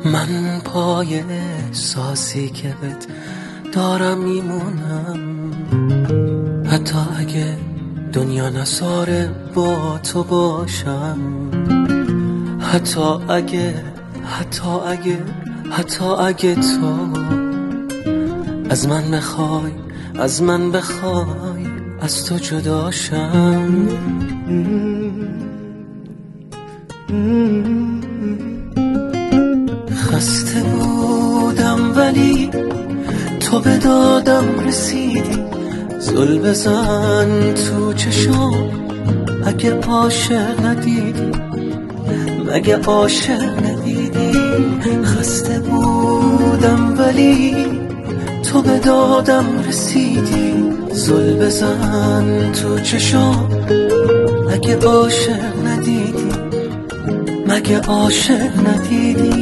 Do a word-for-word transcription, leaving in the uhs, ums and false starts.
من پای احساسی که بهت دارم میمونم، حتی اگه دنیا نصاره با تو باشم، حتی اگه حتی اگه حتی اگه تو از من بخوای از من بخوای از تو جداشم. خسته بودم ولی تو به دادم رسیدی، زل بزن تو چشام اگه عاشق ندیدی، مگه عاشق ندیدی؟ خسته بودم ولی تو به دادم رسیدی، زل بزن تو چشام اگه عاشق ندیدی، مگه عاشق ندیدی؟